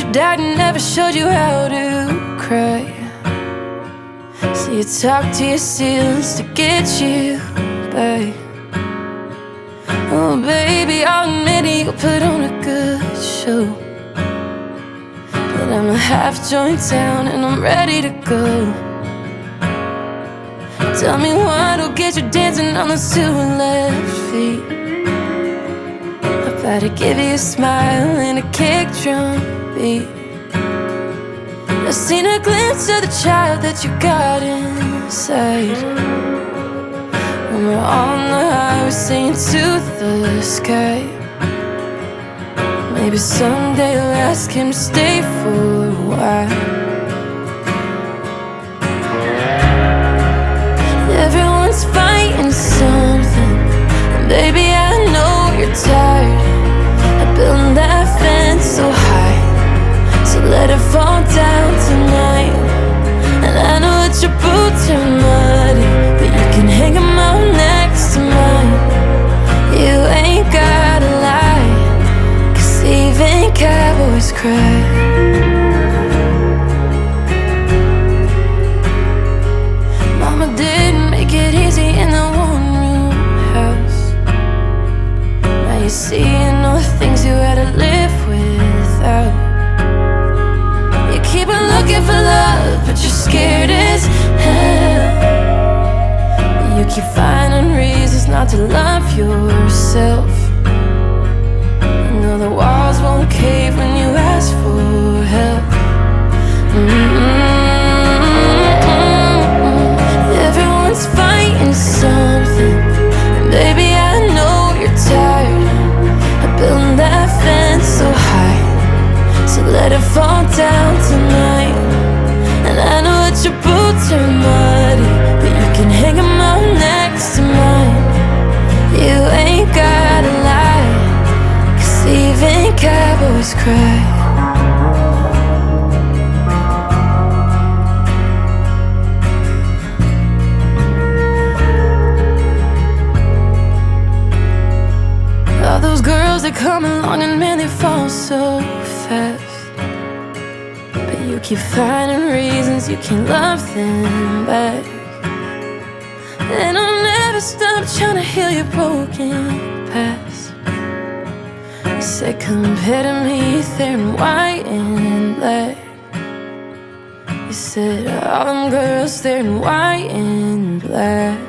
dad never showed you how to cry. So you talk to your ceilings to get you by. Oh baby, I'll admit it, you put on a good show, but I'm a half joint down and I'm ready to go. Tell me what'll get you dancing on those two left feet. I better give you a smile and a kick drum beat. I've seen a glimpse of the child that you got inside when we're on the highway singing to the sky. Maybe someday I'll ask him to stay for a while. Everyone's fighting something, and baby I know you're tired of building that fence so high, so let it fall down tonight. And I know that your boots are muddy, but you can hang them out next to mine. You ain't gotta lie, 'cause even cowboys cry. Mama didn't make it easy in the one-room house. Now you see all the things you had to live without. You keep on looking for love, but you're scared as hell. You keep finding reasons not to love yourself. You know the walls won't cave when you ask for help. Everyone's fighting something, and baby I know you're tired of building that fence so high, so let it fall down tonight. And I know that your boots are muddy, but you can hang them out next to mine. You ain't gotta lie, 'cause even cowboys cry. All those girls that come along and man, they fall so fast, but you keep finding reasons you can't love them back. And I'll never stop trying to heal your broken past. You said compare to me, they're in white and black. You said all them girls, they're in white and black.